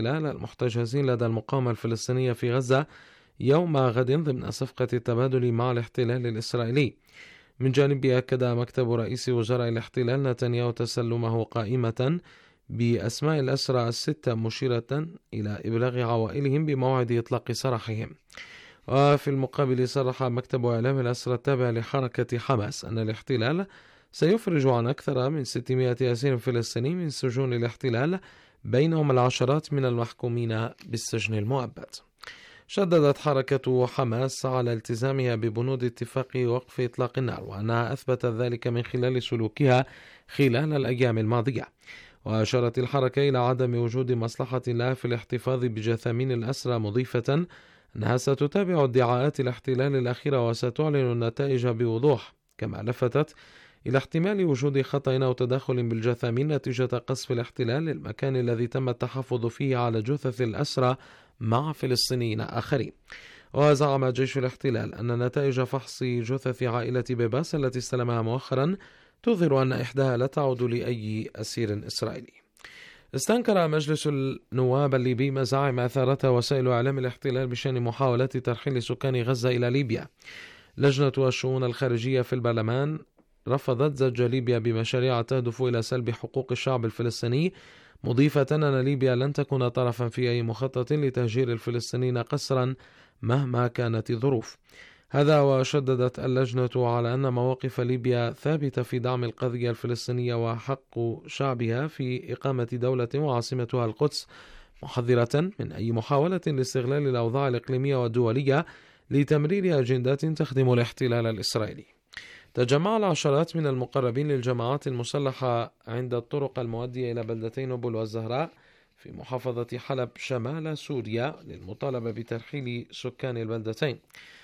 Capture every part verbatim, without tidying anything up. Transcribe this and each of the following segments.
الاحتلال المحتجزين لدى المقاومة الفلسطينية في غزة يوم غد ضمن صفقة التبادل مع الاحتلال الإسرائيلي. من جانبه أكد مكتب رئيس وزراء الاحتلال نتنياهو تسلمه قائمة بأسماء الأسرى الستة، مشيرة إلى إبلاغ عوائلهم بموعد إطلاق سراحهم. وفي المقابل صرح مكتب إعلام الأسرى التابع لحركة حماس أن الاحتلال سيفرج عن أكثر من ستمائة أسير فلسطيني من سجون الاحتلال، بينهم العشرات من المحكومين بالسجن المؤبد. شددت حركة حماس على التزامها ببنود اتفاق وقف إطلاق النار، وأنها أثبتت ذلك من خلال سلوكها خلال الأيام الماضية. وأشارت الحركة إلى عدم وجود مصلحة لها في الاحتفاظ بجثامين الأسرى، مضيفة أنها ستتابع ادعاءات الاحتلال الأخيرة وستعلن النتائج بوضوح، كما لفتت إلى احتمال وجود خطأ أو تدخل بالجثامين نتيجة قصف الاحتلال للمكان الذي تم التحفظ فيه على جثث الأسرى مع فلسطينيين آخرين. وزعم جيش الاحتلال أن نتائج فحص جثث عائلة بيباس التي استلمها مؤخرا تظهر أن إحداها لا تعود لأي أسير إسرائيلي. استنكر مجلس النواب الليبي مزاعم أثارتها وسائل إعلام الاحتلال بشأن محاولة ترحيل سكان غزة إلى ليبيا. لجنة الشؤون الخارجية في البرلمان رفضت زج ليبيا بمشاريع تهدف إلى سلب حقوق الشعب الفلسطيني، مضيفة أن ليبيا لن تكون طرفا في أي مخطط لتهجير الفلسطينيين قسرا مهما كانت الظروف. هذا وشددت اللجنة على أن مواقف ليبيا ثابتة في دعم القضية الفلسطينية وحق شعبها في إقامة دولة وعاصمتها القدس، محذرة من أي محاولة لاستغلال الأوضاع الإقليمية والدولية لتمرير أجندات تخدم الاحتلال الإسرائيلي. تجمع العشرات من المقربين للجماعات المسلحة عند الطرق المؤدية إلى بلدتي نوبل والزهراء في محافظة حلب شمال سوريا للمطالبة بترحيل سكان البلدتين.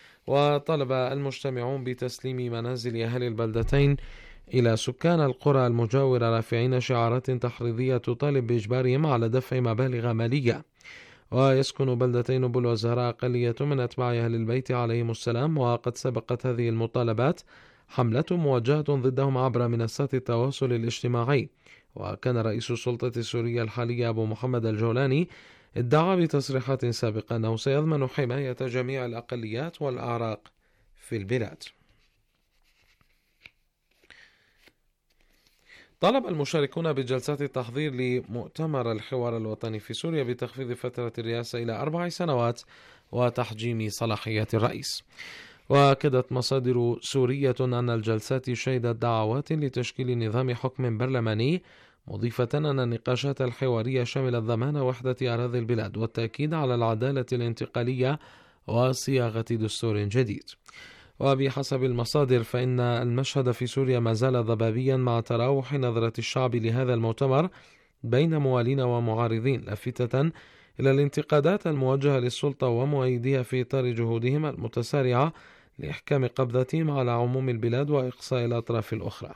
وطلب المجتمعون بتسليم منازل أهل البلدتين إلى سكان القرى المجاورة، رافعين شعارات تحريضية تطالب بإجبارهم على دفع مبالغ مالية. ويسكن بلدتي نوبل والزهراء أقلية من أتباع أهل البيت عليهم السلام، وقد سبقت هذه المطالبات حملة موجهة ضدهم عبر منصات التواصل الاجتماعي. وكان رئيس السلطة السورية الحالية أبو محمد الجولاني ادعى بتصريحات سابقة أنه سيضمن حماية جميع الأقليات والأعراق في البلاد. طلب المشاركون بجلسات التحضير لمؤتمر الحوار الوطني في سوريا بتخفيض فترة الرئاسة إلى أربع سنوات وتحجيم صلاحيات الرئيس. وأكدت مصادر سورية أن الجلسات شهدت دعوات لتشكيل نظام حكم برلماني، مضيفة أن النقاشات الحوارية شملت ضمان وحدة أراضي البلاد والتأكيد على العدالة الانتقالية وصياغة دستور جديد. وبحسب المصادر فإن المشهد في سوريا ما زال ضبابيا مع تراوح نظرة الشعب لهذا المؤتمر بين موالين ومعارضين، لافتة إلى الانتقادات الموجهة للسلطة ومؤيديها في إطار جهودهم المتسارعة لإحكام قبضتهم على عموم البلاد وإقصاء الأطراف الأخرى.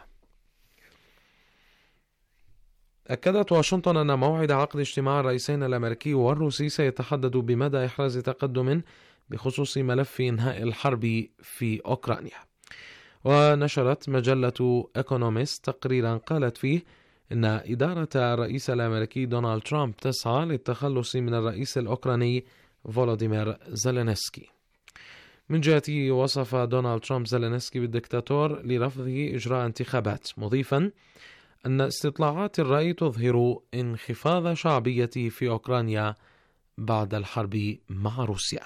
أكدت واشنطن أن موعد عقد اجتماع الرئيسين الأمريكي والروسي سيتحدد بمدى إحراز تقدم بخصوص ملف إنهاء الحرب في أوكرانيا. ونشرت مجلة إيكونوميست تقريرا قالت فيه إن إدارة الرئيس الأمريكي دونالد ترامب تسعى للتخلص من الرئيس الأوكراني فولوديمير زيلينسكي. من جهته وصف دونالد ترامب زيلينسكي بالدكتاتور لرفضه إجراء انتخابات، مضيفا أن استطلاعات الرأي تظهر انخفاض شعبيته في أوكرانيا بعد الحرب مع روسيا.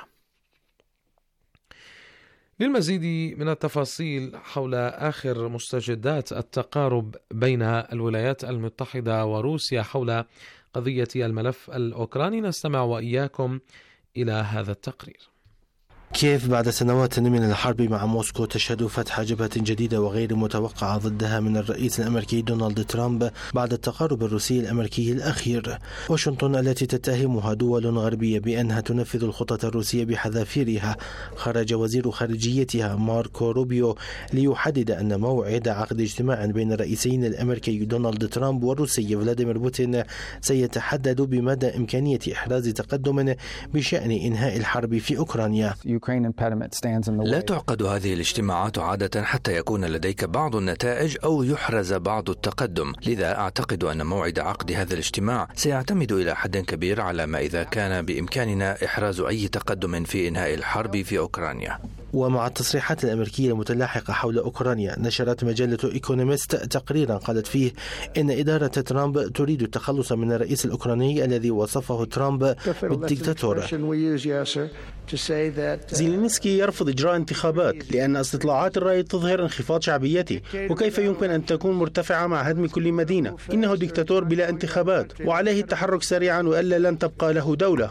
للمزيد من التفاصيل حول آخر مستجدات التقارب بين الولايات المتحدة وروسيا حول قضية الملف الأوكراني نستمع وإياكم إلى هذا التقرير. كييف بعد سنوات من الحرب مع موسكو تشهد فتح جبهة جديدة وغير متوقعة ضدها من الرئيس الأمريكي دونالد ترامب بعد التقارب الروسي الأمريكي الأخير. واشنطن التي تتهمها دول غربية بأنها تنفذ الخطط الروسية بحذافيرها، خرج وزير خارجيتها ماركو روبيو ليحدد أن موعد عقد اجتماع بين الرئيسين الأمريكي دونالد ترامب والروسي فلاديمير بوتين سيتحدد بمدى إمكانية إحراز تقدم بشأن إنهاء الحرب في أوكرانيا. لا تعقد هذه الاجتماعات عادة حتى يكون لديك بعض النتائج أو يحرز بعض التقدم، لذا أعتقد أن موعد عقد هذا الاجتماع سيعتمد إلى حد كبير على ما إذا كان بإمكاننا إحراز أي تقدم في إنهاء الحرب في أوكرانيا. ومع التصريحات الأمريكية المتلاحقة حول أوكرانيا، نشرت مجلة إيكونوميست تقريرا قالت فيه إن إدارة ترامب تريد التخلص من الرئيس الأوكراني الذي وصفه ترامب بالديكتاتور. زيلينسكي يرفض إجراء انتخابات لأن استطلاعات الرأي تظهر انخفاض شعبيته، وكيف يمكن أن تكون مرتفعة مع هدم كل مدينة؟ إنه ديكتاتور بلا انتخابات، وعليه التحرك سريعا وإلا لن تبقى له دولة.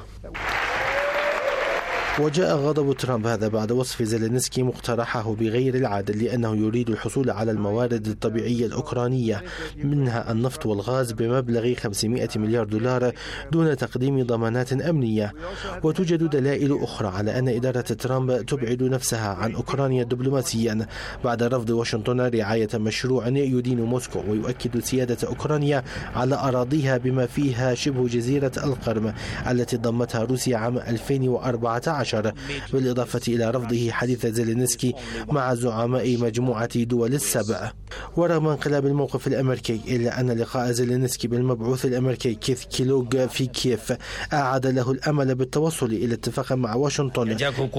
وجاء غضب ترامب هذا بعد وصف زيلينسكي مقترحه بغير العادل لأنه يريد الحصول على الموارد الطبيعية الأوكرانية منها النفط والغاز بمبلغ خمسمائة مليار دولار دون تقديم ضمانات أمنية. وتوجد دلائل أخرى على أن إدارة ترامب تبعد نفسها عن أوكرانيا دبلوماسيا بعد رفض واشنطن رعاية مشروع يدين موسكو ويؤكد سيادة أوكرانيا على أراضيها بما فيها شبه جزيرة القرم التي ضمتها روسيا عام ألفين وأربعة عشر، بالإضافة إلى رفضه حديث زيلينسكي مع زعماء مجموعة دول السبع. ورغم انقلاب الموقف الأمريكي إلا أن لقاء زيلينسكي بالمبعوث الأمريكي كيث كيلوغ في كييف أعاد له الأمل بالتوصل إلى اتفاق مع واشنطن.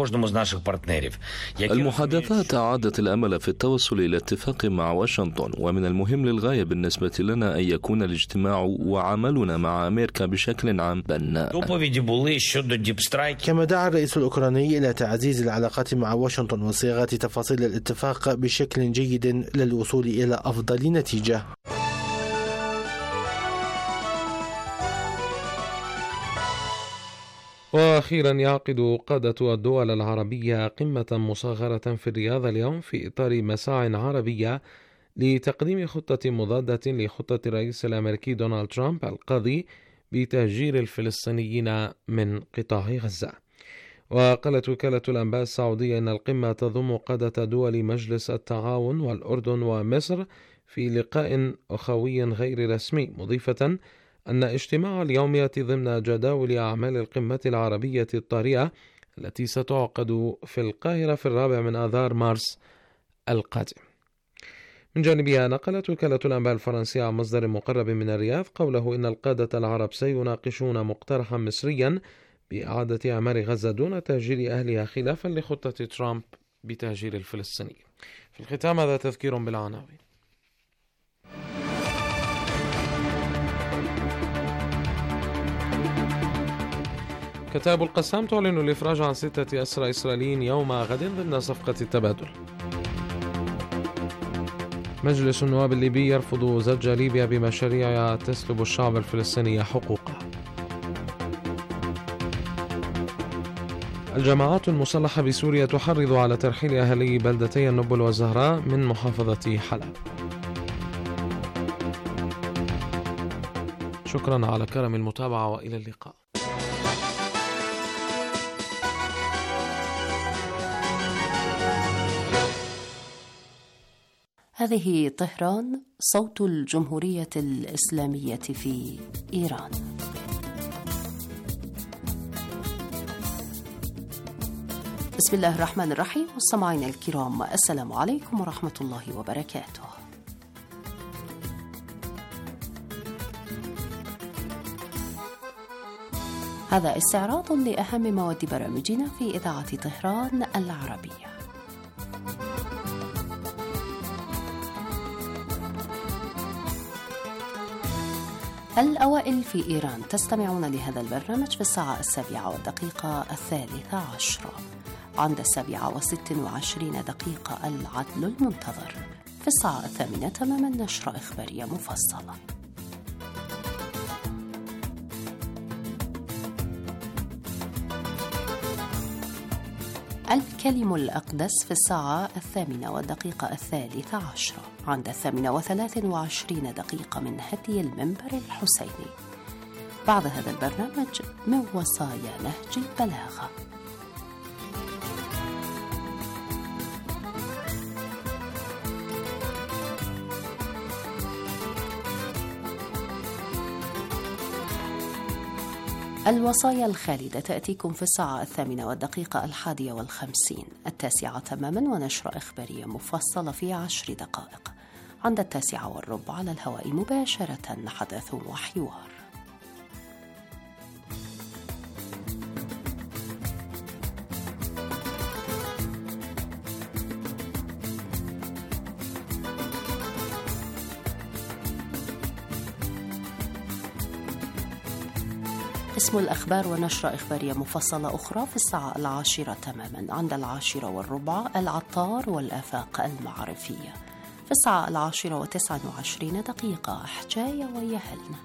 المحادثات أعادت الأمل في التوصل إلى اتفاق مع واشنطن، ومن المهم للغاية بالنسبة لنا أن يكون الاجتماع وعملنا مع أمريكا بشكل عام بناء. كما دعا الرئيس الأوكراني إلى تعزيز العلاقات مع واشنطن وصياغة تفاصيل الاتفاق بشكل جيد للوصول إلى أفضل نتيجة. وأخيرا، يعقد قادة الدول العربية قمة مصغرة في الرياض اليوم في إطار مساع عربية لتقديم خطة مضادة لخطة الرئيس الأمريكي دونالد ترامب القاضي بتهجير الفلسطينيين من قطاع غزة. وقالت وكالة الأنباء السعودية أن القمة تضم قادة دول مجلس التعاون والأردن ومصر في لقاء أخوي غير رسمي، مضيفة أن اجتماع اليوم يأتي ضمن جداول أعمال القمة العربية الطارئة التي ستعقد في القاهرة في الرابع من آذار مارس القادم. من جانبها، نقلت وكالة الأنباء الفرنسية عن مصدر مقرب من الرياض قوله إن القادة العرب سيناقشون مقترحا مصريا بإعادة أعمار غزة دون تهجير أهلها خلافا لخطة ترامب بتهجير الفلسطينيين. في الختام، هذا تذكير بالعناوين. كتائب القسام تعلن الإفراج عن ستة أسرى إسرائيليين يوم غد ضمن صفقة التبادل. مجلس النواب الليبي يرفض زج ليبيا بمشاريع تسلب الشعب الفلسطيني حقوقه. الجماعات المسلحة بسوريا تحرض على ترحيل أهالي بلدتي النبل والزهراء من محافظة حلب. شكرا على كرم المتابعة وإلى اللقاء. هذه طهران، صوت الجمهورية الإسلامية في إيران. بسم الله الرحمن الرحيم. مستمعين الكرام، السلام عليكم ورحمة الله وبركاته. هذا استعراض لأهم مواد برامجنا في إذاعة طهران العربية. الأوائل في إيران، تستمعون لهذا البرنامج في الساعة السابعة والدقيقة الثالثة عشرة. عند السابعة وست وعشرين دقيقة العدل المنتظر. في الساعة الثامنة تماما نشرة إخبارية مفصلة. الكلم الأقدس في الساعة الثامنة والدقيقة الثالثة عشرة. عند الثامنة وثلاث وعشرين دقيقة من هدي المنبر الحسيني. بعد هذا البرنامج من وصايا نهج البلاغة. الوصايا الخالدة تأتيكم في الساعة الثامنة والدقيقة الحادية والخمسين، التاسعة تماما ونشرة إخبارية مفصلة في عشر دقائق. عند التاسعة والربع على الهواء مباشرة حدث وحوار. قسم الأخبار ونشرة إخبارية مفصلة أخرى في الساعة العاشرة تماما. عند العاشرة والربع العطار والآفاق المعرفية. في الساعة العاشرة وتسعة وعشرين دقيقة حجاية ويهلنا.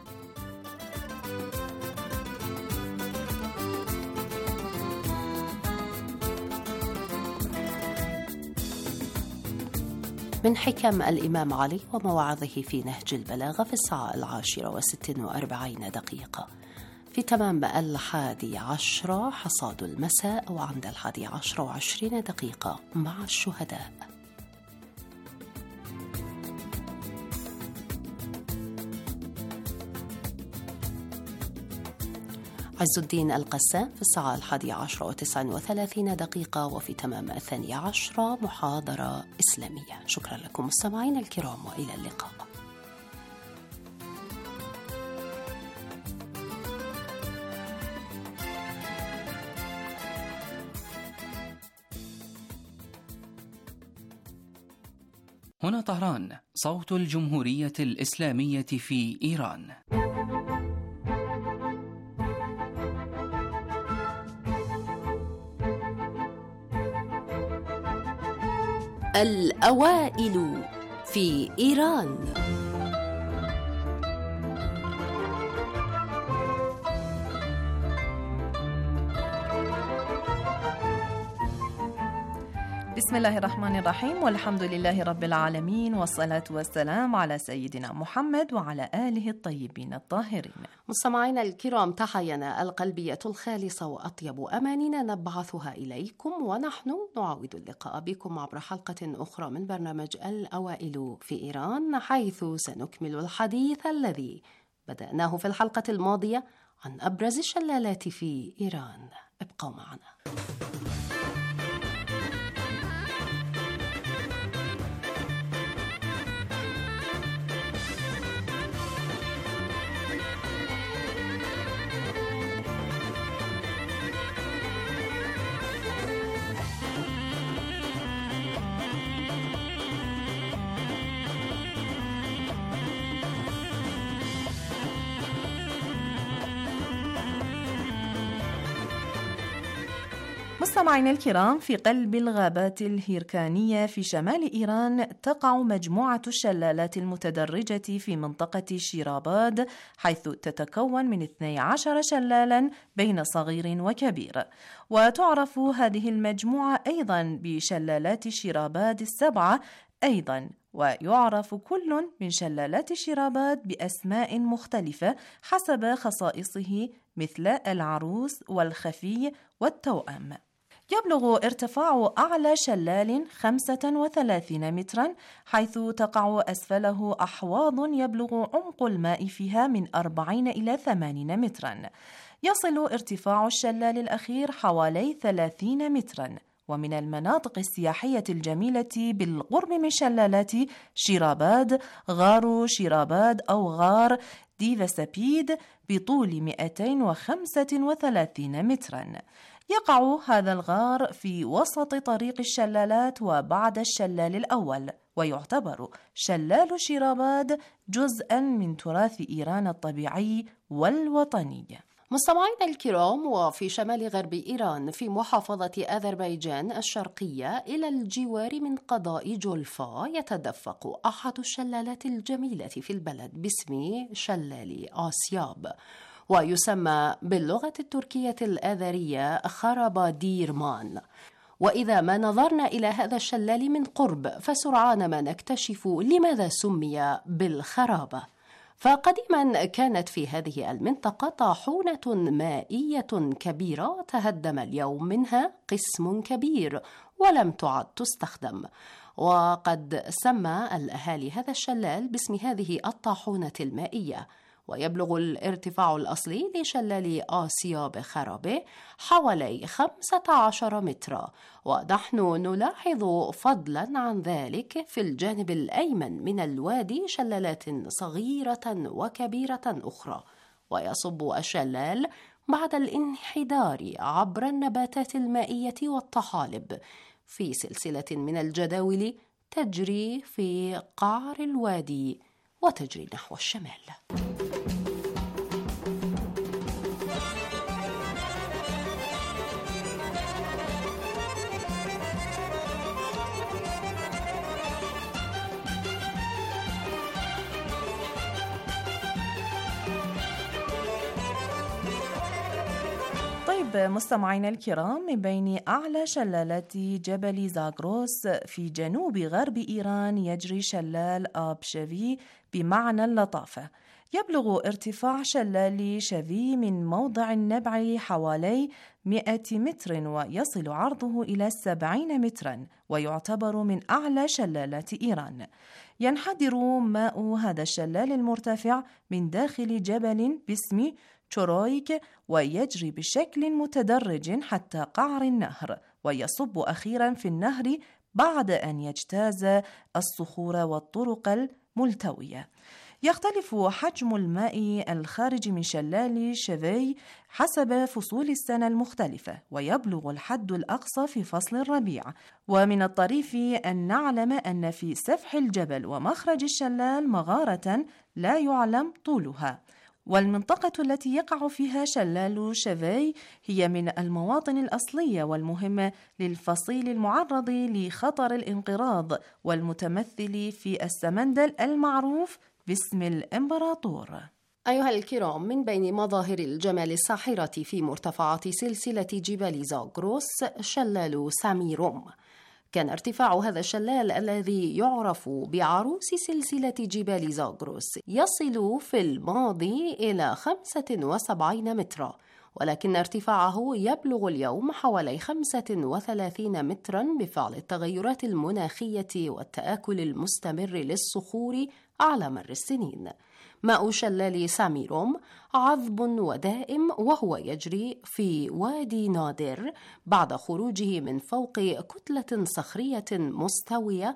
من حكم الإمام علي ومواعظه في نهج البلاغة في الساعة العاشرة وست وأربعين دقيقة. في تمام الحادي عشرة حصاد المساء، وعند الحادي عشرة وعشرين دقيقة مع الشهداء. عز الدين القسام في الساعة الحادية عشرة وتسعة وثلاثين دقيقة، وفي تمام الثانية عشرة محاضرة إسلامية. شكرا لكم مستمعين الكرام، وإلى اللقاء. هنا طهران، صوت الجمهورية الإسلامية في إيران. الأوائل في إيران. بسم الله الرحمن الرحيم، والحمد لله رب العالمين، والصلاة والسلام على سيدنا محمد وعلى آله الطيبين الطاهرين. مستمعينا الكرام، تحينا القلبية الخالصة وأطيب أمانينا نبعثها إليكم، ونحن نعاود اللقاء بكم عبر حلقة أخرى من برنامج الأوائل في إيران، حيث سنكمل الحديث الذي بدأناه في الحلقة الماضية عن أبرز الشلالات في إيران. ابقوا معنا. مستمعينا الكرام، في قلب الغابات الهيركانية في شمال إيران تقع مجموعة الشلالات المتدرجة في منطقة شيراباد، حيث تتكون من اثني عشر شلالا بين صغير وكبير. وتعرف هذه المجموعة أيضا بشلالات شيراباد السبعة أيضا، ويعرف كل من شلالات شيراباد بأسماء مختلفة حسب خصائصه، مثل العروس والخفي والتوأم. يبلغ ارتفاع أعلى شلال خمسة وثلاثين مترا، حيث تقع أسفله أحواض يبلغ عمق الماء فيها من أربعين إلى ثمانين مترا. يصل ارتفاع الشلال الأخير حوالي ثلاثين مترا. ومن المناطق السياحية الجميلة بالقرب من شلالات شيراباد غار شيراباد أو غار ديفاسابيد بطول مئتين وخمسة وثلاثين مترا. يقع هذا الغار في وسط طريق الشلالات وبعد الشلال الأول، ويعتبر شلال شيراباد جزءاً من تراث إيران الطبيعي والوطني. مستمعينا الكرام، وفي شمال غرب إيران في محافظة أذربيجان الشرقية إلى الجوار من قضاء جولفا يتدفق أحد الشلالات الجميلة في البلد باسم شلال آسياب، ويسمى باللغة التركية الآذرية خرابا ديرمان. وإذا ما نظرنا إلى هذا الشلال من قرب فسرعان ما نكتشف لماذا سمي بالخرابة. فقديما كانت في هذه المنطقة طاحونة مائية كبيرة تهدم اليوم منها قسم كبير ولم تعد تستخدم، وقد سمى الأهالي هذا الشلال باسم هذه الطاحونة المائية، ويبلغ الارتفاع الأصلي لشلال آسيا بخرابه حوالي خمسة عشر مترا، ونحن نلاحظ فضلا عن ذلك في الجانب الأيمن من الوادي شلالات صغيرة وكبيرة أخرى. ويصب الشلال بعد الانحدار عبر النباتات المائية والطحالب في سلسلة من الجداول تجري في قعر الوادي وتجري نحو الشمال. طيب مستمعينا الكرام، من بين أعلى شلالات جبل زاغروس في جنوب غرب إيران يجري شلال آب شافي بمعنى اللطافة. يبلغ ارتفاع شلال شافي من موضع النبع حوالي مئة متر، ويصل عرضه إلى سبعين مترا، ويعتبر من أعلى شلالات إيران. ينحدر ماء هذا الشلال المرتفع من داخل جبل باسم تشورويك، ويجري بشكل متدرج حتى قعر النهر، ويصب أخيرا في النهر بعد أن يجتاز الصخور والطرق الملتوية. يختلف حجم الماء الخارج من شلال شافي حسب فصول السنة المختلفة، ويبلغ الحد الأقصى في فصل الربيع. ومن الطريف أن نعلم أن في سفح الجبل ومخرج الشلال مغارة لا يعلم طولها، والمنطقة التي يقع فيها شلال شافي هي من المواطن الأصلية والمهمة للفصيل المعرض لخطر الانقراض، والمتمثل في السمندل المعروف باسم الإمبراطور. أيها الكرام، من بين مظاهر الجمال الساحرة في مرتفعات سلسلة جبال زاغروس شلال ساميروم. كان ارتفاع هذا الشلال الذي يعرف بعروس سلسلة جبال زاغروس يصل في الماضي إلى خمسة وسبعين مترا، ولكن ارتفاعه يبلغ اليوم حوالي خمسة وثلاثين مترا بفعل التغيرات المناخية والتآكل المستمر للصخور على مر السنين. ماء شلال ساميروم عذب ودائم، وهو يجري في وادي نادر بعد خروجه من فوق كتلة صخرية مستوية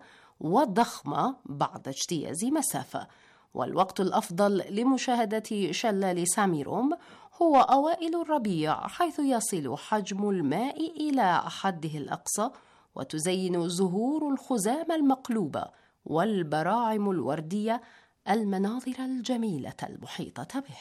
وضخمة بعد اجتياز مسافة. والوقت الأفضل لمشاهدة شلال ساميروم هو أوائل الربيع، حيث يصل حجم الماء إلى حده الأقصى، وتزين زهور الخزام المقلوبة والبراعم الوردية المناظر الجميلة المحيطة به.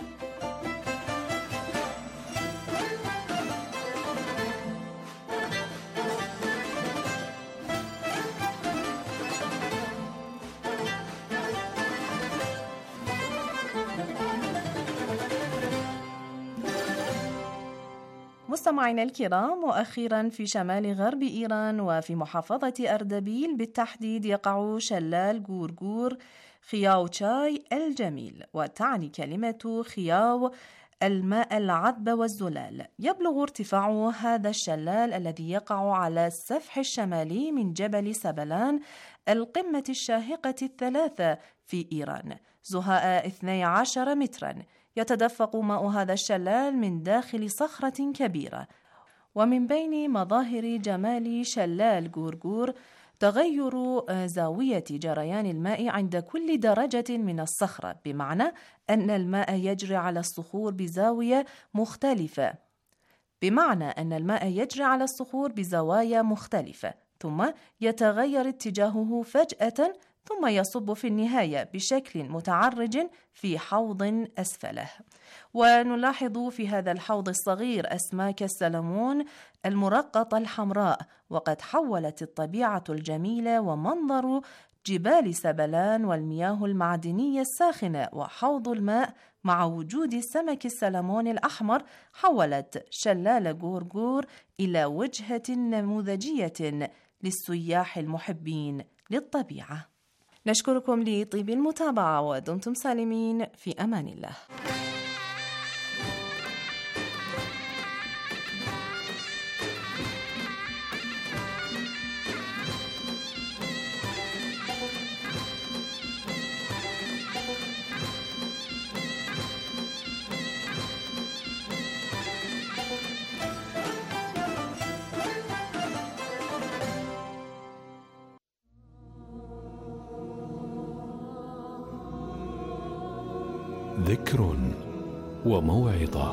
مستمعينا الكرام، وأخيرا في شمال غرب إيران وفي محافظة أردبيل بالتحديد يقع شلال غورغور خياو تشاي الجميل، وتعني كلمة خياو الماء العذب والزلال. يبلغ ارتفاع هذا الشلال الذي يقع على السفح الشمالي من جبل سبلان القمة الشاهقة الثلاثة في إيران زهاء اثني عشر مترا. يتدفق ماء هذا الشلال من داخل صخرة كبيرة. ومن بين مظاهر جمال شلال غورغور تغير زاوية جريان الماء عند كل درجة من الصخرة، بمعنى أن الماء يجري على الصخور بزاوية مختلفة بمعنى أن الماء يجري على الصخور بزوايا مختلفة ثم يتغير اتجاهه فجأة، ثم يصب في النهاية بشكل متعرج في حوض أسفله. ونلاحظ في هذا الحوض الصغير أسماك السلمون المرقطة الحمراء، وقد حولت الطبيعة الجميلة ومنظر جبال سبلان والمياه المعدنية الساخنة وحوض الماء مع وجود سمك السلمون الأحمر حولت شلال غورغور إلى وجهة نموذجية للسياح المحبين للطبيعة. نشكركم لطيب المتابعة ودمتم سالمين في أمان الله. ذكر وموعظة.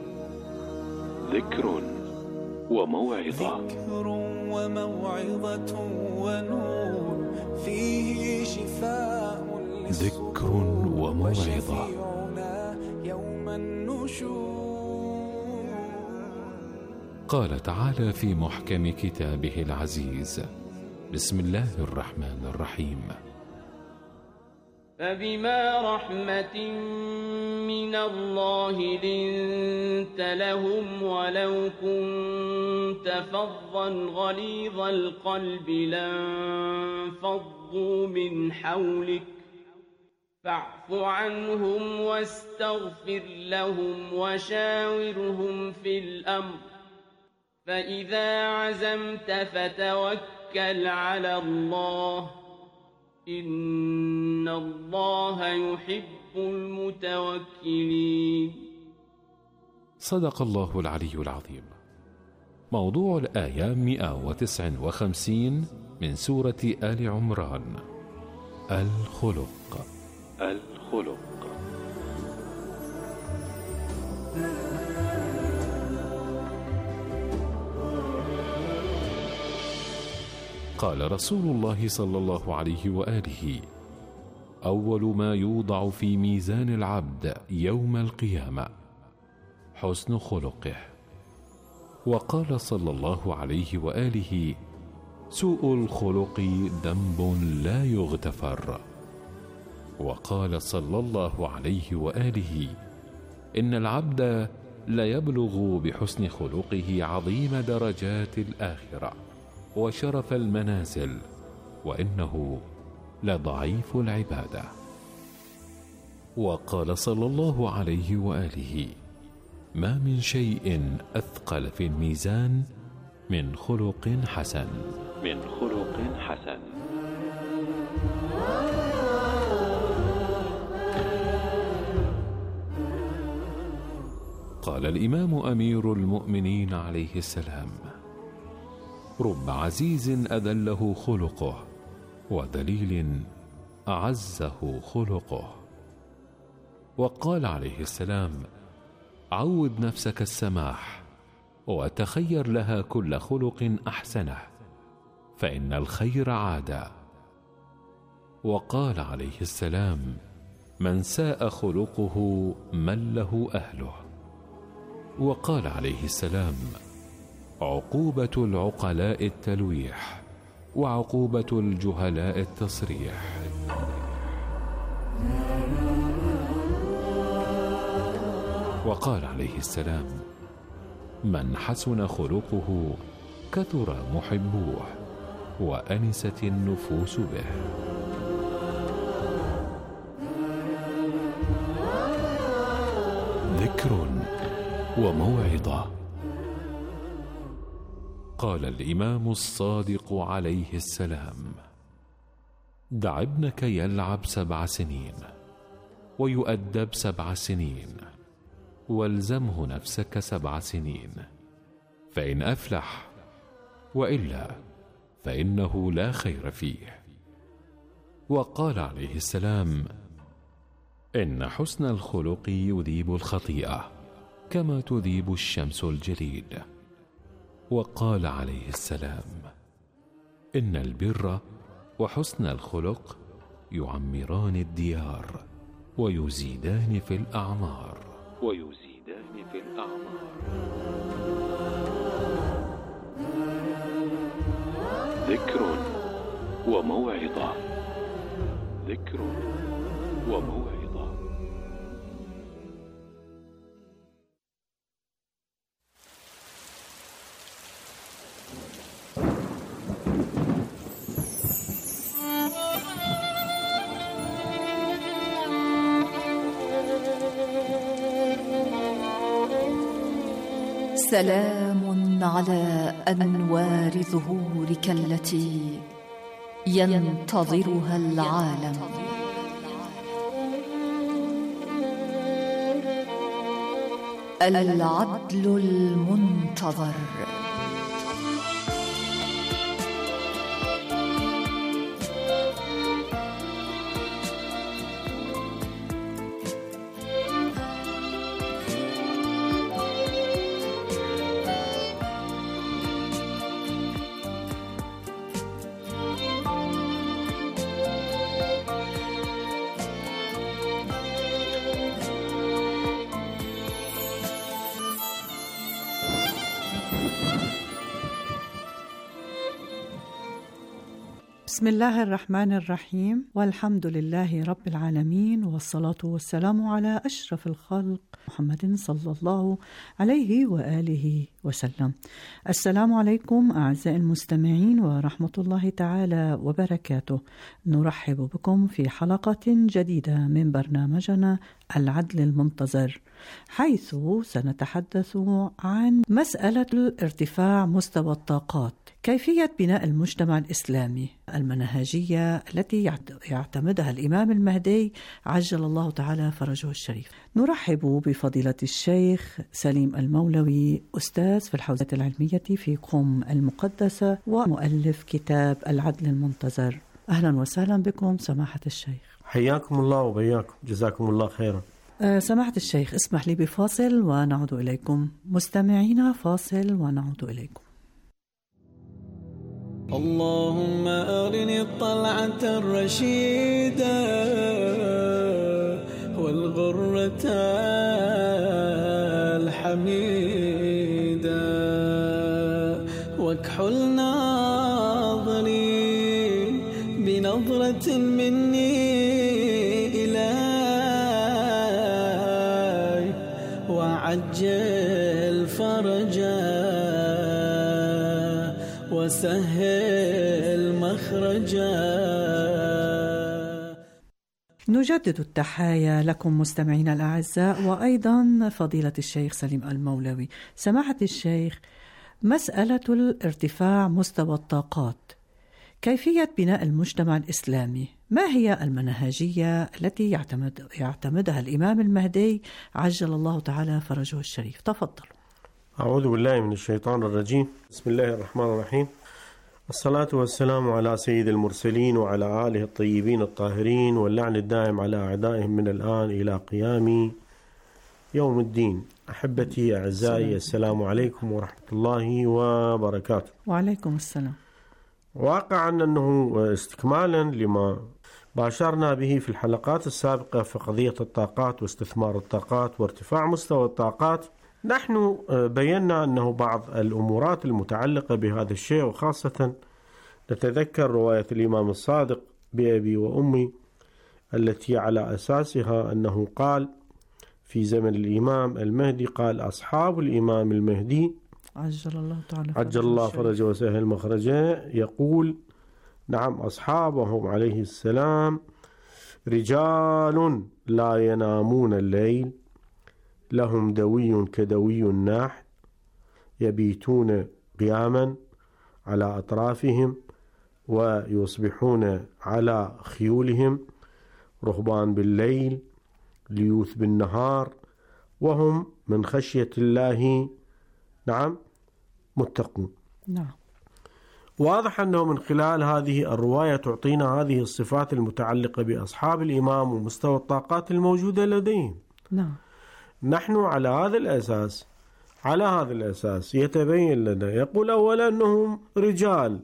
ذكر وموعظة. ذكر وموعظة ونور فيه شفاء. ذكر وموعظة. يوم النشور. قال تعالى في محكم كتابه العزيز: بسم الله الرحمن الرحيم. فبما رحمة من الله لنت لهم ولو كنت فظا غليظ القلب لانفضوا من حولك فاعف عنهم واستغفر لهم وشاورهم في الأمر فإذا عزمت فتوكل على الله إن الله يحب المتوكلين. صدق الله العلي العظيم. موضوع الآية مئة وتسعة وخمسين من سورة آل عمران: الخلق. الخلق. قال رسول الله صلى الله عليه وآله: أول ما يوضع في ميزان العبد يوم القيامة حسن خلقه. وقال صلى الله عليه وآله: سوء الخلق ذنب لا يغتفر. وقال صلى الله عليه وآله: إن العبد ليبلغ بحسن خلقه عظيم درجات الآخرة وشرف المنازل، وإنه لضعيف العبادة. وقال صلى الله عليه وآله: ما من شيء أثقل في الميزان من خلق حسن. من خلق حسن. قال الإمام أمير المؤمنين عليه السلام: رب عزيز أذله خلقه وذليل أعزه خلقه. وقال عليه السلام: عود نفسك السماح وتخير لها كل خلق أحسنه فإن الخير عادة. وقال عليه السلام: من ساء خلقه مله أهله. وقال عليه السلام: عقوبة العقلاء التلويح وعقوبة الجهلاء التصريح. وقال عليه السلام: من حسن خلقه كثر محبوه وأنست النفوس به. ذكر وموعظة. قال الإمام الصادق عليه السلام: دع ابنك يلعب سبع سنين ويؤدب سبع سنين والزمه نفسك سبع سنين فإن أفلح، وإلا فإنه لا خير فيه. وقال عليه السلام: إن حسن الخلق يذيب الخطيئة كما تذيب الشمس الجليد. وقال عليه السلام: إن البر وحسن الخلق يعمران الديار ويزيدان في الأعمار. ويزيدان في الأعمار. ذكر وموعظة. ذكر وموعظة. سلام على أنوار ظهورك التي ينتظرها العالم. العدل المنتظر. بسم الله الرحمن الرحيم، والحمد لله رب العالمين، والصلاة والسلام على أشرف الخلق محمد صلى الله عليه وآله وسلم. السلام عليكم أعزائي المستمعين ورحمة الله تعالى وبركاته. نرحب بكم في حلقة جديدة من برنامجنا العدل المنتظر، حيث سنتحدث عن مسألة ارتفاع مستوى الطاقات، كيفية بناء المجتمع الإسلامي، المنهجية التي يعتمدها الإمام المهدي عجل الله تعالى فرجه الشريف. نرحب بفضيلة الشيخ سليم المولوي، أستاذ في الحوزة العلمية في قم المقدسة ومؤلف كتاب العدل المنتظر. أهلا وسهلا بكم سماحة الشيخ. حياكم الله وبياكم، جزاكم الله خيرا. أه سماحة الشيخ، اسمح لي بفاصل ونعود إليكم. مستمعينا فاصل ونعود إليكم. اللهم أرني الطلعة الرشيدة والغرة الحميدة واكحل ناظري بنظرة مني إلي وعجل فرجا وسهل مخرجا. نجدد التحايا لكم مستمعينا الأعزاء، وأيضا فضيلة الشيخ سليم المولوي. سماحة الشيخ، مسألة الارتفاع مستوى الطاقات، كيفية بناء المجتمع الإسلامي، ما هي المنهجية التي يعتمد يعتمدها الإمام المهدي عجل الله تعالى فرجه الشريف؟ تفضل. أعوذ بالله من الشيطان الرجيم، بسم الله الرحمن الرحيم، الصلاة والسلام على سيد المرسلين وعلى آله الطيبين الطاهرين، واللعن الدائم على أعدائهم من الآن إلى قيام يوم الدين. أحبتي أعزائي، السلام عليكم ورحمة الله وبركاته. وعليكم السلام. واقعا أنه استكمالا لما باشرنا به في الحلقات السابقة في قضية الطاقات واستثمار الطاقات وارتفاع مستوى الطاقات، نحن بينا أنه بعض الأمورات المتعلقة بهذا الشيء، وخاصة نتذكر رواية الإمام الصادق بأبي وأمي التي على أساسها أنه قال في زمن الإمام المهدي، قال أصحاب الإمام المهدي عجل الله تعالى عجل الله فرجه وسهل مخرجه، يقول نعم أصحابهم عليه السلام رجال لا ينامون الليل، لهم دوي كدوي الناح، يبيتون قياما على أطرافهم ويصبحون على خيولهم، رهبان بالليل ليوث بالنهار، وهم من خشية الله نعم متقون. نعم. واضح أنه من خلال هذه الرواية تعطينا هذه الصفات المتعلقة بأصحاب الإمام ومستوى الطاقات الموجودة لديهم. نعم. نحن على هذا الأساس على هذا الأساس يتبين لنا، يقول أولا أنهم رجال،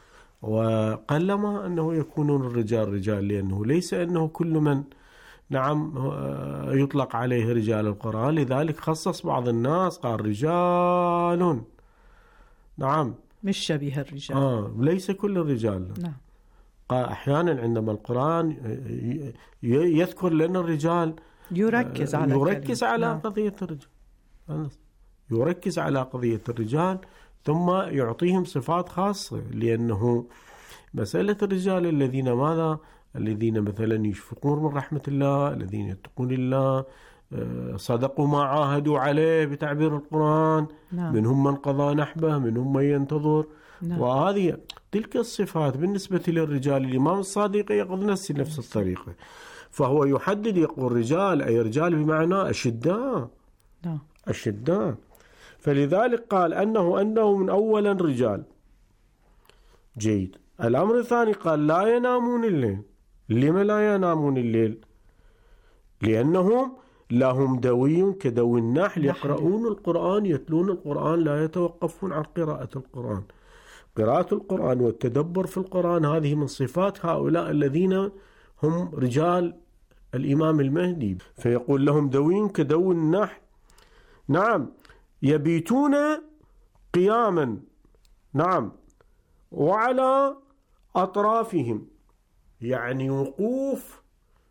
وقلما أنه يكونون الرجال رجال، لأنه ليس أنه كل من نعم يطلق عليه رجال القرآن، لذلك خصص بعض الناس قال رجال نعم مش شبيه الرجال. آه ليس كل الرجال. نعم. قال أحيانا عندما القرآن يذكر لنا الرجال يركز على يركز على نعم. قضية الرجال، يركز على قضية الرجال ثم يعطيهم صفات خاصة، لأنه مسألة الرجال الذين ماذا الذين مثلا يشفقون من رحمة الله، الذين يتقون الله، صدقوا ما عاهدوا عليه بتعبير القرآن. نعم. منهم من قضى نحبه، منهم من ينتظر. نعم. وهذه تلك الصفات بالنسبة للرجال الإمام الصادق يأخذ نفس نفس الطريقة، فهو يحدد يقول رجال أي رجال بمعنى أشداء. نعم. أشداء، فلذلك قال أنه أنه من أولا رجال. جيد. الأمر الثاني قال لا ينامون الليل. لما لا ينامون الليل؟ لأنهم لهم دوي كدوي النحل، يقرؤون القرآن، يتلون القرآن، لا يتوقفون عن قراءة القرآن. قراءة القرآن والتدبر في القرآن هذه من صفات هؤلاء الذين هم رجال الإمام المهدي. فيقول لهم دوي كدوي النحل. نعم. يبيتون قياما. نعم. وعلى أطرافهم، يعني وقوف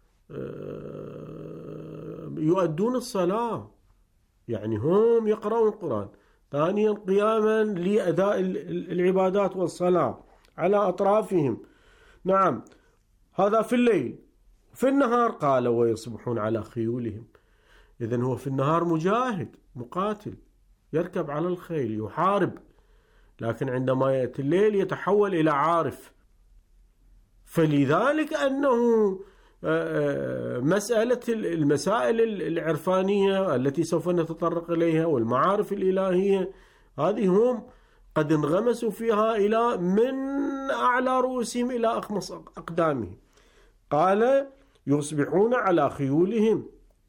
يؤدون الصلاة، يعني هم يقرؤون القرآن. ثانيا قياما لأداء العبادات والصلاة على أطرافهم. نعم، هذا في الليل. في النهار قال ويصبحون على خيولهم. إذن هو في النهار مجاهد مقاتل يركب على الخيل يحارب، لكن عندما يأتي الليل يتحول إلى عارف. فلذلك أنه مسألة المسائل العرفانية التي سوف نتطرق إليها والمعارف الإلهية هذه هم قد انغمسوا فيها إلى من أعلى رؤوسهم إلى أخمص أقدامهم. قال يصبحون على خيولهم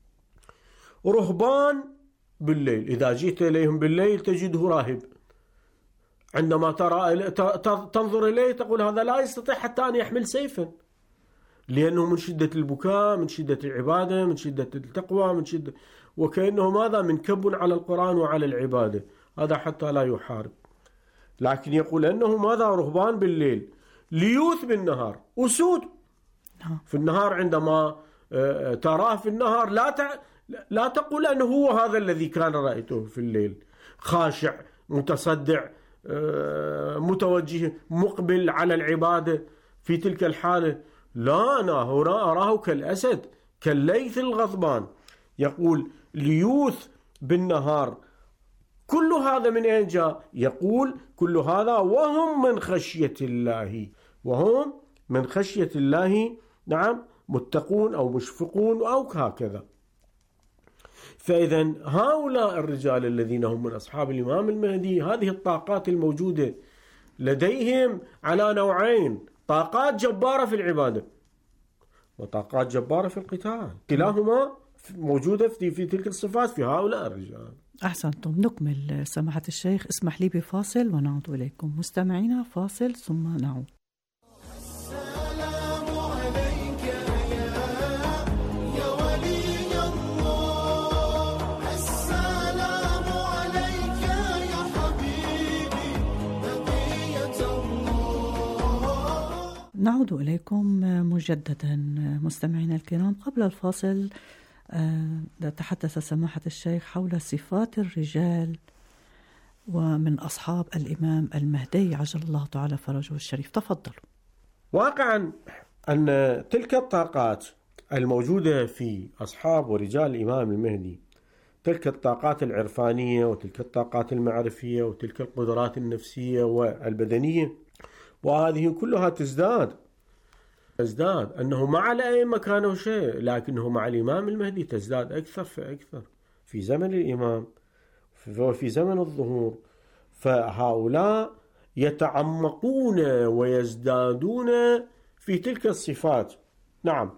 رهبان بالليل. إذا جئت إليهم بالليل تجده راهب، عندما ترى تنظر إليه تقول هذا لا يستطيع حتى أن يحمل سيفا، لأنه من شدة البكاء، من شدة العبادة، من شدة التقوى، من شدة وكأنه ماذا منكب على القرآن وعلى العبادة، هذا حتى لا يحارب. لكن يقول أنه ماذا رهبان بالليل، ليوث بالنهار، أسود في النهار. عندما تراه في النهار لا لا تقول أنه هو هذا الذي كان رأيته في الليل، خاشع متصدع متوجه مقبل على العبادة في تلك الحالة. لا، أنا هنا أراه كالأسد كالليث الغضبان. يقول ليوث بالنهار. كل هذا من أين جاء؟ يقول كل هذا وهم من خشية الله، وهم من خشية الله نعم متقون أو مشفقون أو هكذا. فإذا هؤلاء الرجال الذين هم من أصحاب الإمام المهدي هذه الطاقات الموجودة لديهم على نوعين: طاقات جبارة في العبادة وطاقات جبارة في القتال، كلاهما موجودة في, في تلك الصفات في هؤلاء الرجال. أحسنتم. نكمل سماحة الشيخ. اسمح لي بفاصل ونعود إليكم مستمعينا. فاصل ثم نعود. نعود إليكم مجددا مستمعينا الكرام. قبل الفاصل تحدث سماحة الشيخ حول صفات الرجال ومن أصحاب الإمام المهدي عجل الله تعالى فرجه الشريف. تفضلوا. واقعا أن تلك الطاقات الموجودة في أصحاب ورجال الإمام المهدي، تلك الطاقات العرفانية وتلك الطاقات المعرفية وتلك القدرات النفسية والبدنية، وهذه كلها تزداد تزداد أنه مع الأئمة كانوا شيء، لكنه مع الإمام المهدي تزداد أكثر فأكثر في زمن الإمام وفي زمن الظهور. فهؤلاء يتعمقون ويزدادون في تلك الصفات. نعم.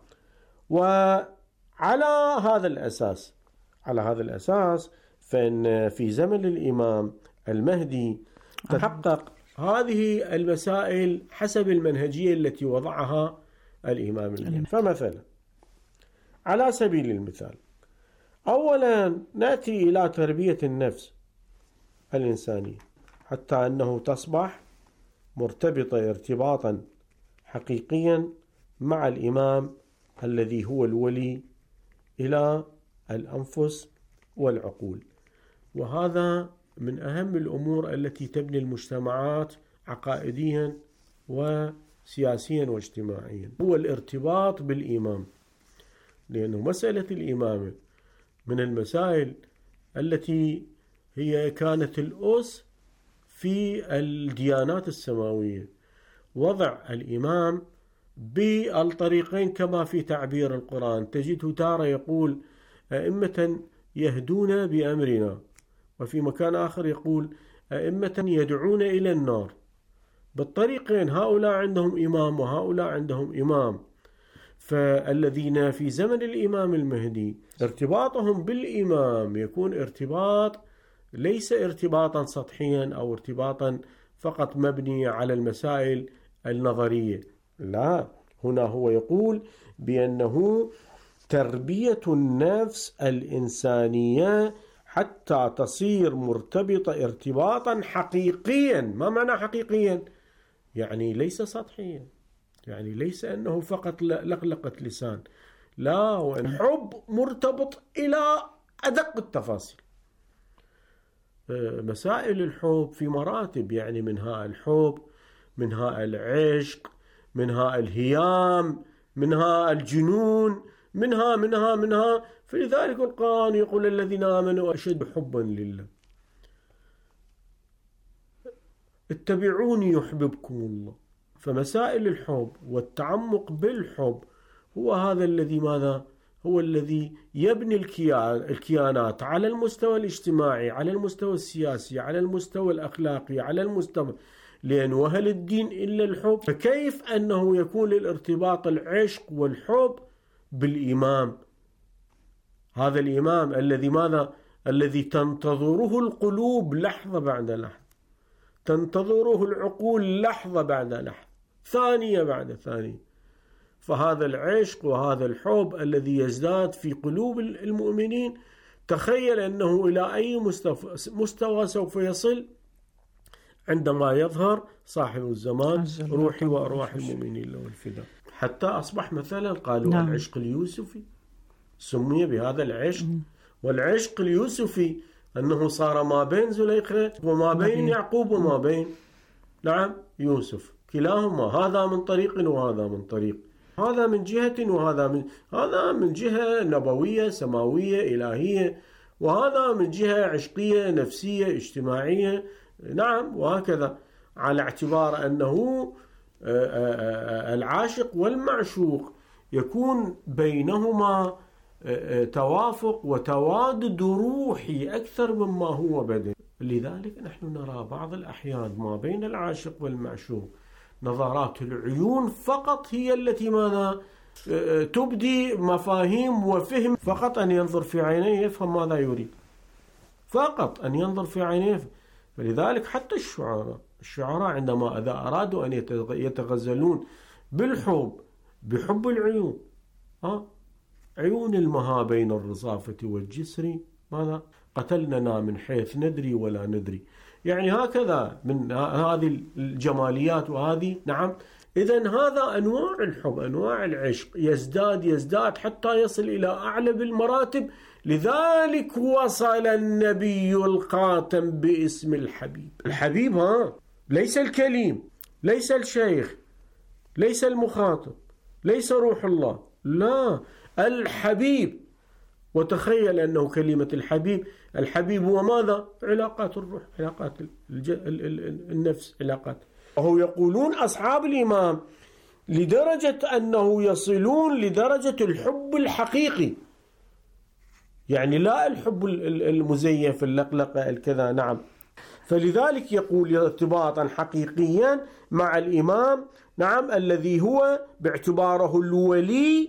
وعلى هذا الأساس على هذا الأساس فإن في زمن الإمام المهدي تحقق هذه المسائل حسب المنهجية التي وضعها الإمام المهدي. فمثلا على سبيل المثال، أولا نأتي إلى تربية النفس الإنسانية حتى أنه تصبح مرتبطة ارتباطا حقيقيا مع الإمام الذي هو الولي إلى الأنفس والعقول. وهذا من أهم الأمور التي تبني المجتمعات عقائديا وسياسيا واجتماعيا، هو الارتباط بالإمام، لأنه مسألة الإمامة من المسائل التي هي كانت الأس في الديانات السماوية. وضع الإمام بالطريقين كما في تعبير القرآن، تجده تارة يقول أئمة يهدون بأمرنا، وفي مكان آخر يقول أئمة يدعون إلى النار. بالطريقين هؤلاء عندهم إمام وهؤلاء عندهم إمام. فالذين في زمن الإمام المهدي ارتباطهم بالإمام يكون ارتباط ليس ارتباطا سطحيا أو ارتباطا فقط مبني على المسائل النظرية، لا، هنا هو يقول بأنه تربية النفس الإنسانية حتى تصير مرتبطة ارتباطا حقيقيا. ما معنى حقيقيا؟ يعني ليس سطحيا، يعني ليس أنه فقط لقلقة لسان، لا، وأن حب مرتبط إلى أدق التفاصيل. مسائل الحب في مراتب، يعني منها الحب، منها العشق، منها الهيام، منها الجنون، منها منها منها فلذلك القرآن يقول الذين آمنوا أشد حبا لله، اتبعوني يحببكم الله. فمسائل الحب والتعمق بالحب هو هذا الذي ماذا هو الذي يبني الكيانات على المستوى الاجتماعي، على المستوى السياسي، على المستوى الأخلاقي، على المستوى، لأن وهل الدين إلا الحب؟ فكيف أنه يكون الارتباط العشق والحب بالإمام، هذا الإمام الذي ماذا الذي تنتظره القلوب لحظة بعد لحظة، تنتظره العقول لحظة بعد لحظة، ثانية بعد ثانية. فهذا العشق وهذا الحب الذي يزداد في قلوب المؤمنين، تخيل أنه إلى أي مستوى سوف يصل عندما يظهر صاحب الزمان روحي وأرواح المؤمنين له الفداء، حتى أصبح مثلا قالوا نعم. العشق اليوسفي سمي بهذا العشق، والعشق اليوسفي أنه صار ما بين زليخة وما بين يعقوب وما بين نعم يوسف، كلاهما هذا من طريق وهذا من طريق، هذا من جهة وهذا من هذا من جهة نبوية سماوية إلهية، وهذا من جهة عشقية نفسية اجتماعية، نعم، وهكذا، على اعتبار أنه العاشق والمعشوق يكون بينهما توافق وتوادد روحي أكثر مما هو بدني. لذلك نحن نرى بعض الأحيان ما بين العاشق والمعشوق نظرات العيون فقط هي التي ماذا تبدي مفاهيم وفهم، فقط أن ينظر في عينيه يفهم ماذا يريد، فقط أن ينظر في عينيه. فلذلك حتى الشعراء الشعراء عندما إذا أرادوا أن يتغزلون بالحب بحب العيون، ها عيون المها بين الرصافة والجسر ماذا قتلنا من حيث ندري ولا ندري، يعني هكذا من هذه الجماليات وهذه نعم. إذن هذا أنواع الحب، أنواع العشق يزداد يزداد حتى يصل إلى أعلى بالمراتب. لذلك وصل النبي القاتم باسم الحبيب. الحبيب ها ليس الكليم، ليس الشيخ، ليس المخاطب، ليس روح الله، لا، الحبيب. وتخيل أنه كلمة الحبيب، الحبيب هو ماذا؟ علاقات الروح، علاقات النفس، علاقات. وهو يقولون أصحاب الإمام لدرجة أنه يصلون لدرجة الحب الحقيقي، يعني لا الحب المزيف اللقلقة الكذا، نعم. فلذلك يقول ارتباطا حقيقيا مع الإمام، نعم، الذي هو باعتباره الولي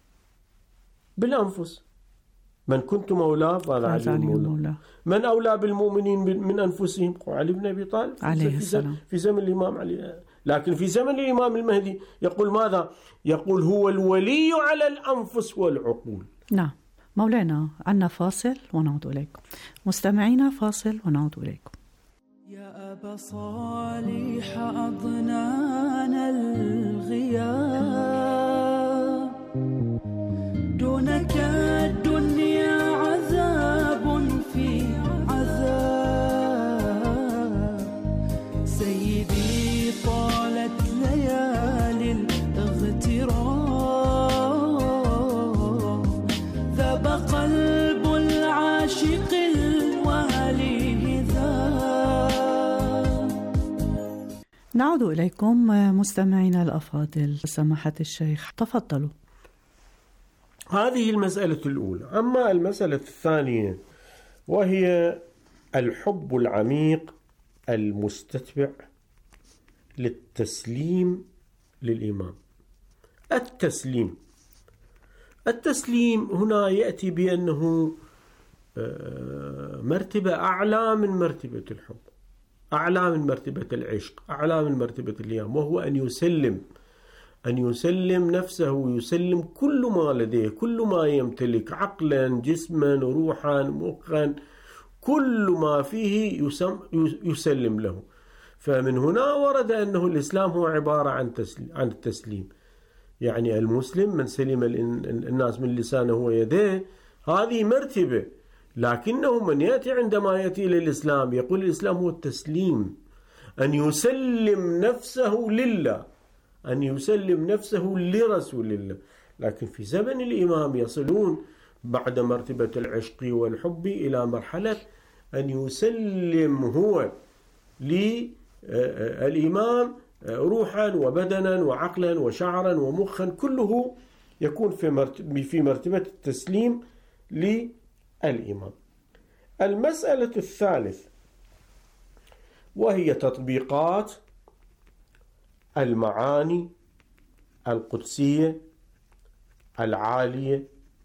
بالأنفس. من كنت مولاه فهذا علي مولاه. من أولى بالمؤمنين من أنفسهم؟ علي بن أبي طالب عليه السلام في زمن الإمام علي. لكن في زمن الإمام المهدي يقول ماذا؟ يقول هو الولي على الأنفس والعقول. نعم مولانا، عنا فاصل ونعود إليكم. مستمعينا فاصل ونعود إليكم. يا أبا صالح أضنانا الغياب، دونك الدنيا عذاب في عذاب، سيدي طالت ليالي الاغتراب، ذاب قلب العاشق الوالي ذاب. نعود إليكم مستمعينا الأفاضل. سماحة الشيخ تفضلوا. هذه المسألة الأولى. أما المسألة الثانية وهي الحب العميق المستتبع للتسليم للإمام. التسليم التسليم هنا يأتي بأنه مرتبة أعلى من مرتبة الحب، أعلى من مرتبة العشق، أعلى من مرتبة الهيام، وهو أن يسلم أن يسلم نفسه ويسلم كل ما لديه، كل ما يمتلك، عقلا جسما روحا مخا، كل ما فيه يسلم له. فمن هنا ورد أنه الإسلام هو عبارة عن عن التسليم، يعني المسلم من سلم الناس من لسانه ويديه، هذه مرتبة. لكنه من يأتي عندما يأتي إلى الإسلام يقول الإسلام هو التسليم، أن يسلم نفسه لله، أن يسلم نفسه لرسول الله. لكن في زمن الإمام يصلون بعد مرتبة العشق والحب إلى مرحلة أن يسلم هو للإمام روحا وبدنا وعقلا وشعرا ومخا، كله يكون في مرتبة التسليم للإمام. المسألة الثالث وهي تطبيقات المعاني القدسية العالية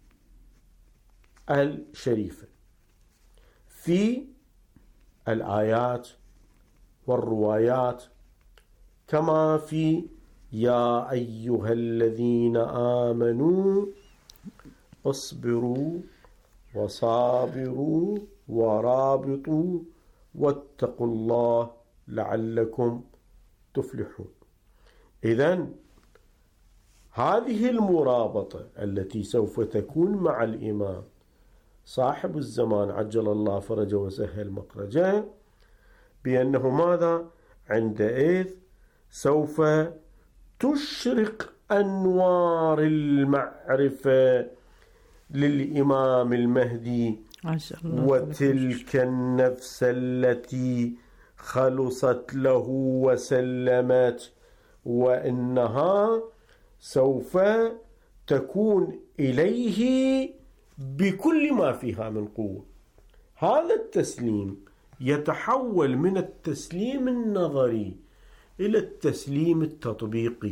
الشريفة في الآيات والروايات، كما في يا أيها الذين آمنوا اصبروا وصابروا ورابطوا واتقوا الله لعلكم تفلحون. إذن هذه المرابطة التي سوف تكون مع الإمام صاحب الزمان عجل الله فرجه وسهل مخرجه، بأنه ماذا؟ عندئذ سوف تشرق أنوار المعرفة للإمام المهدي، وتلك النفس التي خلصت له وسلمت، وإنها سوف تكون إليه بكل ما فيها من قوة. هذا التسليم يتحول من التسليم النظري إلى التسليم التطبيقي.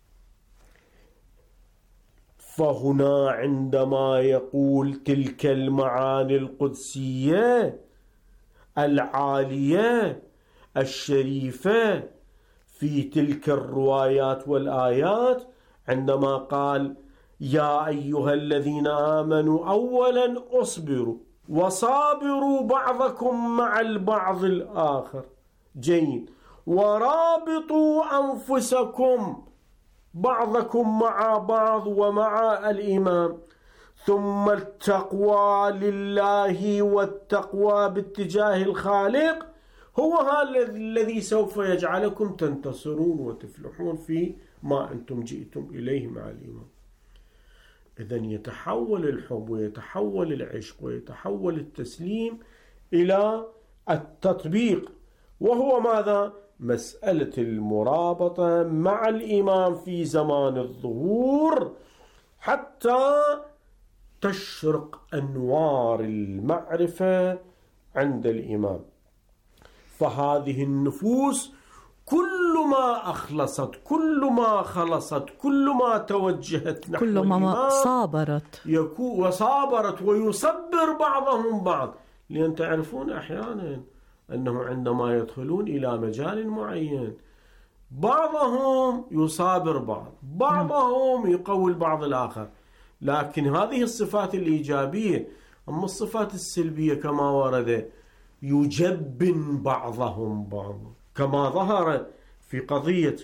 فهنا عندما يقول تلك المعاني القدسية العالية الشريفة في تلك الروايات والآيات، عندما قال يا أيها الذين آمنوا أولا أصبروا وصابروا بعضكم مع البعض الآخر، جيد، ورابطوا أنفسكم بعضكم مع بعض ومع الإمام، ثم التقوى لله والتقوى باتجاه الخالق هو هذا الذي سوف يجعلكم تنتصرون وتفلحون في ما أنتم جئتم إليه مع الإمام. إذن يتحول الحب ويتحول العشق ويتحول التسليم إلى التطبيق، وهو ماذا؟ مسألة المرابطة مع الإمام في زمان الظهور حتى تشرق أنوار المعرفة عند الإمام. فهذه النفوس كل ما أخلصت، كل ما خلصت، كل ما توجهت نحو كل ما صابرت يكون وصابرت ويصبر بعضهم بعض، لأن تعرفون أحيانا أنه عندما يدخلون إلى مجال معين بعضهم يصابر بعض، بعضهم يقوي البعض الآخر، لكن هذه الصفات الإيجابية. أما الصفات السلبية كما ورد يجبن بعضهم بعض، كما ظهر في قضية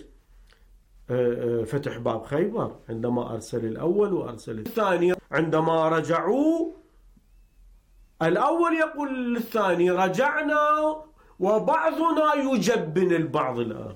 فتح باب خيبر عندما أرسل الأول وأرسل الثاني. عندما رجعوا الأول يقول للثاني رجعنا وبعضنا يجبن البعض الآخر.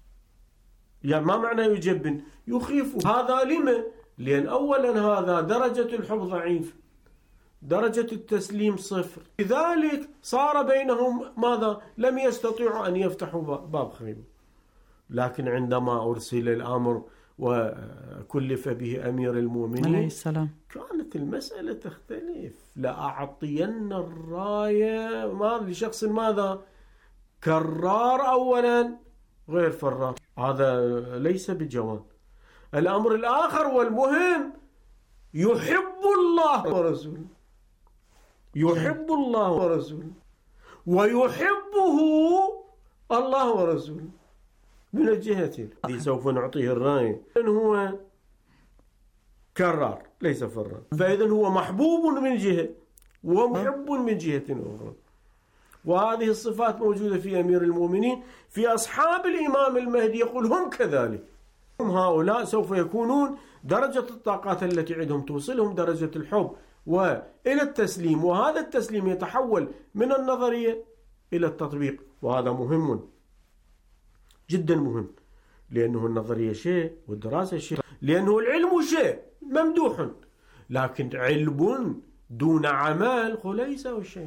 يعني ما معنى يجبن؟ يخيف. هذا لما؟ لأن أولا هذا درجة الحب ضعيف، درجة التسليم صفر، لذلك صار بينهم ماذا؟ لم يستطيعوا أن يفتحوا باب خيبر. لكن عندما أرسل الأمر وكلف به أمير المؤمنين عليه السلام كانت المسألة تختلف. لأعطين الراية ما لشخص ماذا؟ كرار أولا غير فرار، هذا ليس بجوان. الأمر الآخر والمهم يحب الله ورسوله، يحب الله ورسوله ويحبه الله ورسوله من الجهتين. هذه سوف نعطيه الراية، لأن هو كرار ليس فرار، فإذن هو محبوب من جهة ومحب من جهة أخرى. وهذه الصفات موجودة في أمير المؤمنين. في أصحاب الإمام المهدي يقول هم كذلك، هم هؤلاء سوف يكونون درجة الطاقات التي عندهم توصلهم درجة الحب وإلى التسليم، وهذا التسليم يتحول من النظرية إلى التطبيق، وهذا مهم جدا مهم، لأنه النظرية شيء والدراسة شيء، لأنه العلم شيء ممدوح، لكن علم دون عمل ليس شيء،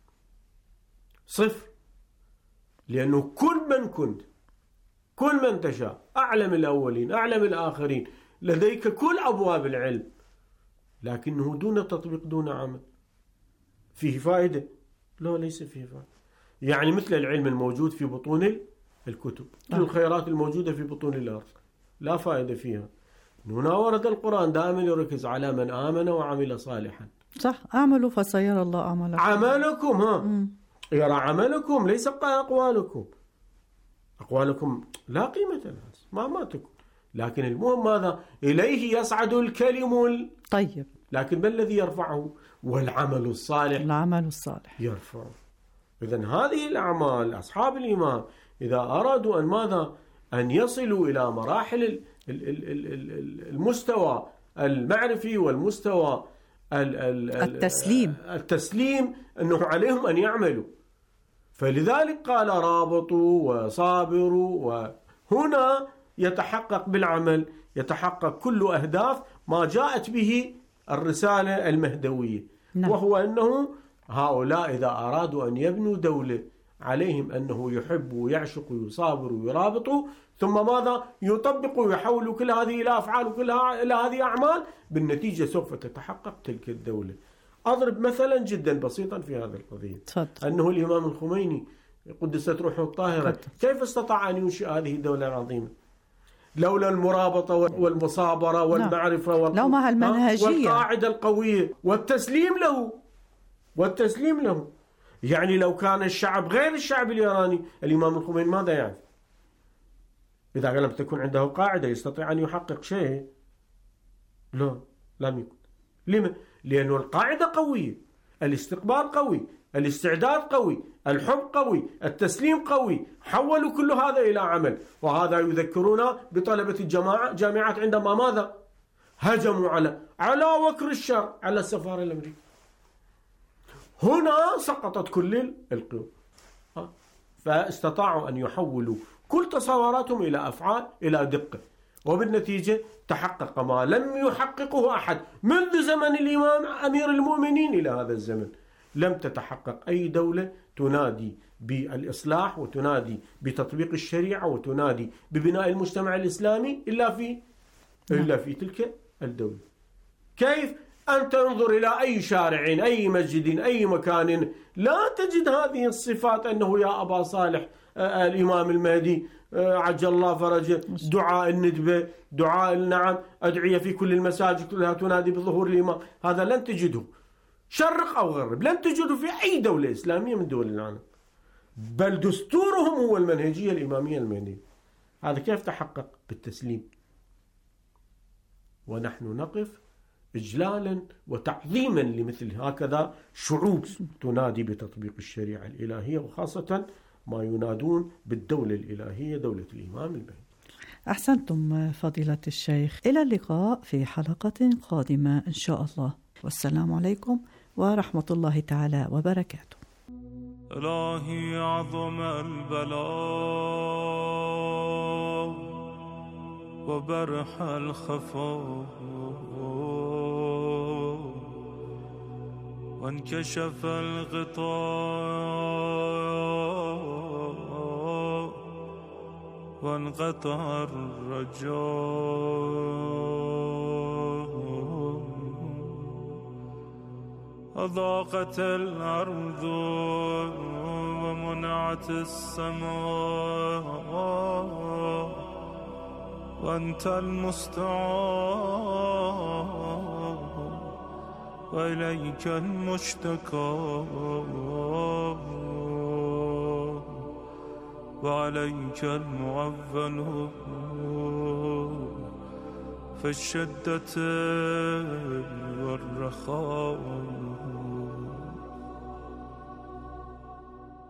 صفر. لأنه كل من كنت، كل من تشاء، أعلم الأولين أعلم الآخرين، لديك كل أبواب العلم، لكنه دون تطبيق دون عمل. فيه فائدة؟ لا، ليس فيه فائدة. يعني مثل العلم الموجود في بطون الكتب، كل الخيرات الموجودة في بطون الأرض لا فائدة فيها. هنا ورد القرآن دائما يركز على من آمن وعمل صالحا. صح، أعملوا فسيرى الله أعمالكم. عملكم ها م. يرى عملكم ليس أقوالكم. أقوالكم لا قيمة لها ما ما تكون، لكن المهم ماذا؟ إليه يصعد الكلم طيب، لكن ما الذي يرفعه؟ والعمل الصالح العمل الصالح يرفعه. إذن هذه الأعمال أصحاب الإمام إذا أرادوا أن ماذا؟ أن يصلوا إلى مراحل المستوى المعرفي والمستوى التسليم التسليم أنه عليهم أن يعملوا. فلذلك قال رابطوا وصابروا، وهنا يتحقق بالعمل يتحقق كل أهداف ما جاءت به الرسالة المهدوية. نعم. وهو أنه هؤلاء إذا أرادوا أن يبنوا دولة عليهم أنه يحبوا ويعشقوا ويصابروا ويرابطوا، ثم ماذا؟ يطبقوا ويحولوا كل هذه إلى أفعال وكلها إلى هذه أعمال، بالنتيجة سوف تتحقق تلك الدولة. أضرب مثلا جدا بسيطا في هذه القضية. تفضل. أنه الإمام الخميني قدست روحه الطاهرة تفضل. كيف استطاع أن ينشئ هذه الدولة العظيمة؟ لولا المرابطة والمصابرة والمعرفة والمنهجية والقاعدة القوية والتسليم له والتسليم له. يعني لو كان الشعب غير الشعب الإيراني، الإمام الخميني ماذا يعرف؟ إذا لم تكن عنده قاعدة يستطيع أن يحقق شيء؟ لا، لم يكن. لما؟ لأنه القاعدة قوية، الاستقبال قوي، الاستعداد قوي، الحب قوي، التسليم قوي، حولوا كل هذا إلى عمل. وهذا يذكرنا بطلبة الجامعة جامعات عندما ماذا؟ هجموا على على وكر الشر على السفارة الأمريكية. هنا سقطت كل القوى، فاستطاعوا أن يحولوا كل تصوراتهم إلى أفعال إلى دقة، وبالنتيجة تحقق ما لم يحققه أحد منذ زمن الإمام أمير المؤمنين إلى هذا الزمن. لم تتحقق أي دولة تنادي بالإصلاح وتنادي بتطبيق الشريعة وتنادي ببناء المجتمع الإسلامي إلا في إلا في تلك الدولة. كيف؟ أن تنظر إلى أي شارع، أي مسجد، أي مكان، لا تجد هذه الصفات، أنه يا أبا صالح آه الإمام المهدي آه عجل الله فرجه، دعاء الندبة، دعاء النعم، أدعية في كل المساجد كلها تنادي بظهور الإمام. هذا لن تجده شرق أو غرب، لن تجده في أي دولة إسلامية من دول العالم، بل دستورهم هو المنهجية الإمامية المهدية. هذا كيف تحقق؟ بالتسليم. ونحن نقف إجلالا وتعظيما لمثل هكذا شعوب تنادي بتطبيق الشريعة الإلهية، وخاصة ما ينادون بالدولة الإلهية، دولة الإمام المهدي. أحسنتم فضيلة الشيخ، إلى اللقاء في حلقة قادمة إن شاء الله، والسلام عليكم ورحمة الله تعالى وبركاته. إلهي عظم البلاء وبرح الخفاء وانكشف الغطاء وانقطع الرجاء أضاقت الأرض ومنعت السماء وأنت المستعان وإليك المشتكى وعليك المعول في الشدة والرخاء.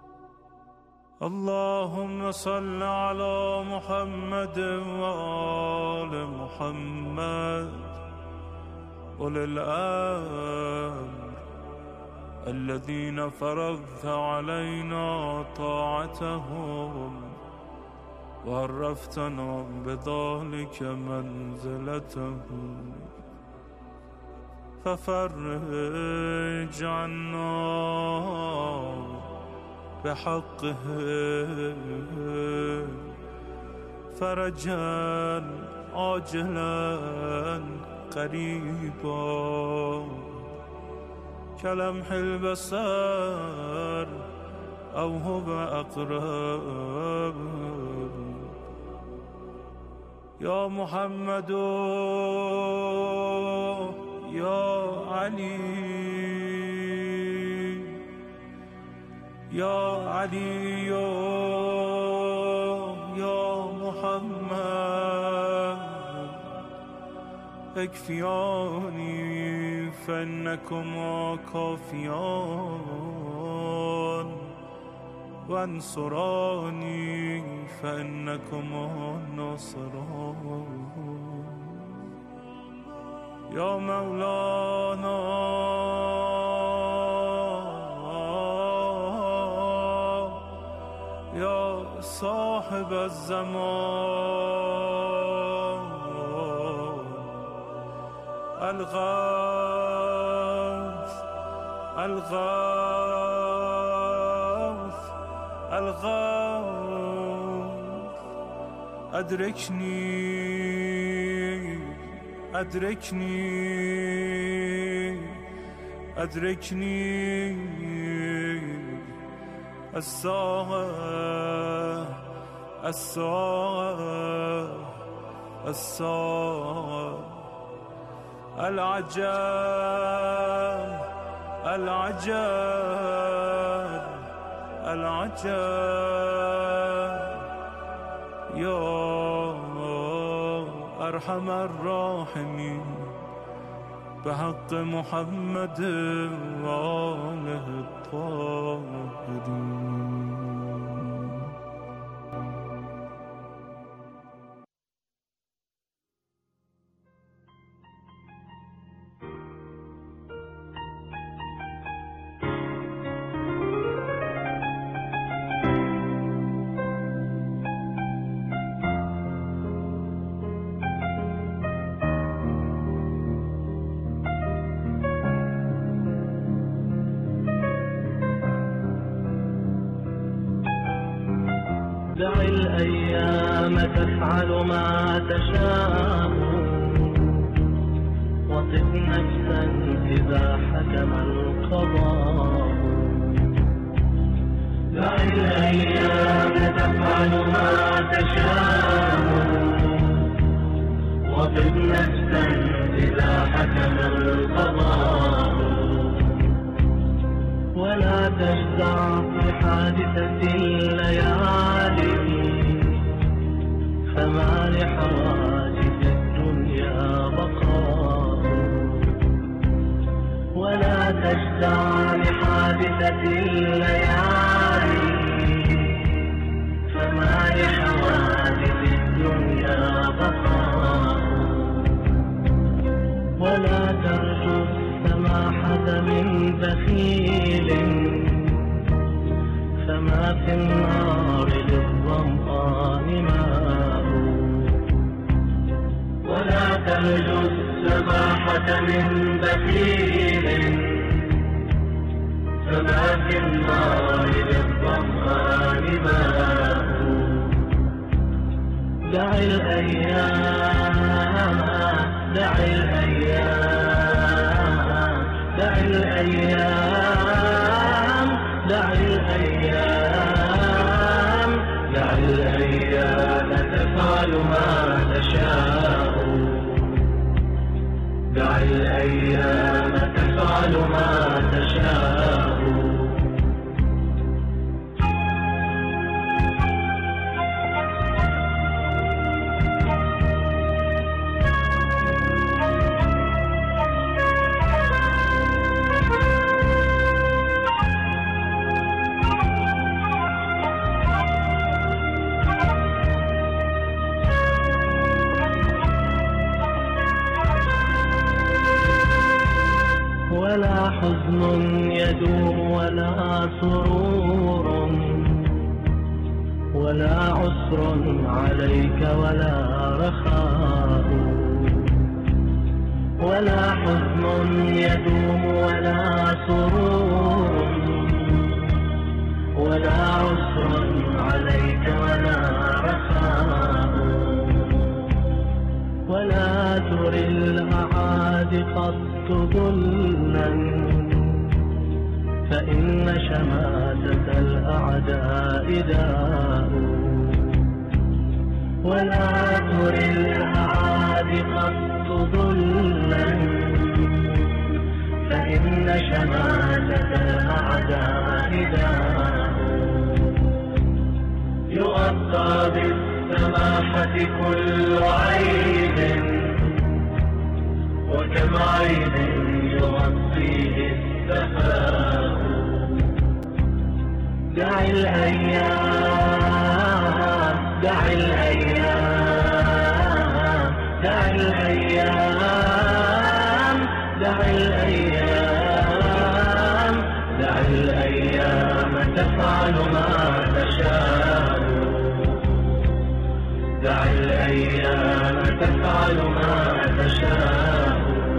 اللهم صل على محمد وآل محمد أولي الأمر الذين فرضت علينا طاعتهم وعرفتنا بذلك منزلتهم ففرج عنا بحقه فرجا عاجلا قريبا كلمح البصر أو هو أقرب يا محمد يا علي يا علي يا محمد اكفياني فإنكما كافيان وانصراني فإنكما ناصران يا مولانا يا صاحب الزمان الغوث الغوث الغوث أدركني أدركني أدركني الساعة الساعة الساعة العجب العجب العجب يا أرحم الراحمين بحق محمد وآله الطاهرين. دع الأيام تفعل ما تشاء وطف نفسا إذا حكم القضاء. دع الأيام تفعل ما تشاء وطف نفسا إذا حكم القضاء ولا تجزع في حادثة الليالي فما لحوادث الدنيا بقاء. ولا تجزع لحادثة الليالي فما لحوادث الدنيا بقاء. ولا ترجو السماحة من بخيل فما في النار للظمآن ماء. ولا ترجو السماحة من بخيل فما في النار للظمآن ماء. دع الأيام دع الأيام دع الأيام دع الأيام دع الأيام تفعل ما تشاء. دع الأيام تفعل ما تشاء. سرور ولا عسر عليك ولا رخاء ولا حزن يدوم ولا سرور ولا عسر عليك ولا رخاء ولا تري الأعادي قط ذلا فإن شماتة الأعداء داء ولا تري الأعادي قط ذلا فإن شماتة الأعداء داء يغطى بالسماحة كل عيب وكم عيب يغطيه السخاء دع الأيام دع الأيام دع الأيام دع الأيام دع الأيام تفعل ما تشاء دع الأيام تفعل ما تشاء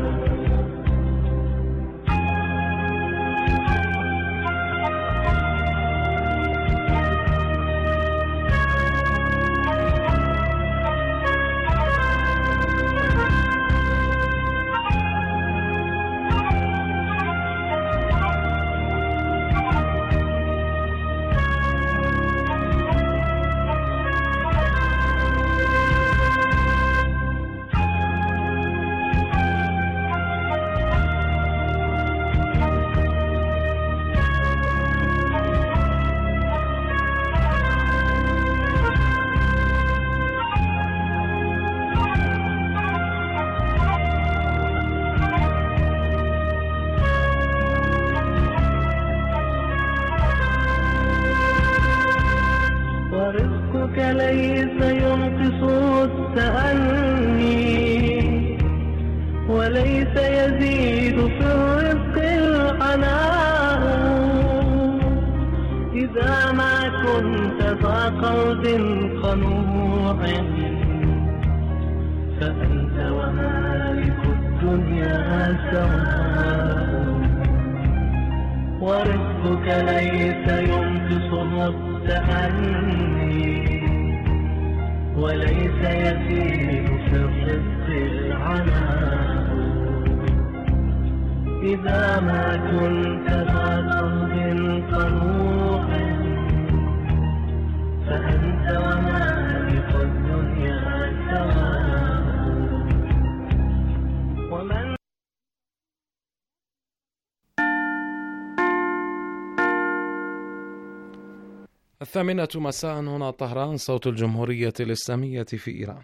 ورزقك ليس ينقص التأني وليس يزيد في الرزق العناء إذا ما كنت ذا قلب قنوع فأنت ومالك الدنيا سواء ورزقك ليس ينقص التأني وليس يزيد في الرزق العناء إذا ما كنت ذا قلب قنوع فأنت ومالك الدنيا سواء ومن الثامنة مساء هنا طهران صوت الجمهورية الإسلامية في إيران.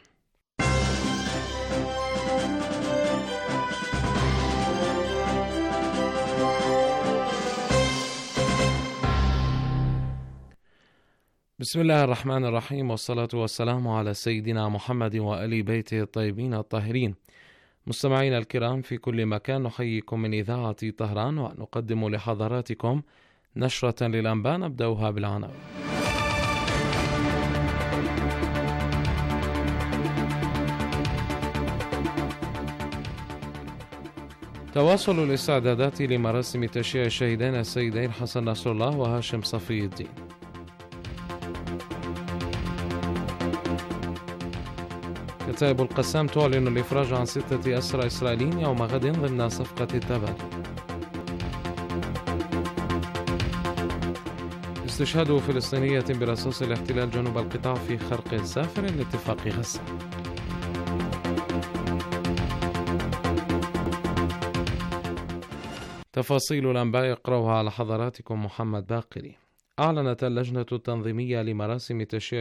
بسم الله الرحمن الرحيم والصلاة والسلام على سيدنا محمد وآل بيته الطيبين الطاهرين. مستمعينا الكرام في كل مكان نحييكم من إذاعة طهران ونقدم لحضراتكم نشرة للأنباء نبدأها بالعناوين. تواصل الاستعدادات لمراسم تشييع الشهيدين السيدين حسن نصر الله وهاشم صفي الدين. كتائب القسام تعلن الإفراج عن ستة أسرى إسرائيليين يوم غد ضمن صفقة التبادل. استشهاد فلسطينية برصاص الاحتلال جنوب القطاع في خرق سافر لاتفاق غزة. تفاصيل الأنباء يقرأها على حضراتكم محمد باقري. أعلنت اللجنة التنظيمية لمراسم تشييع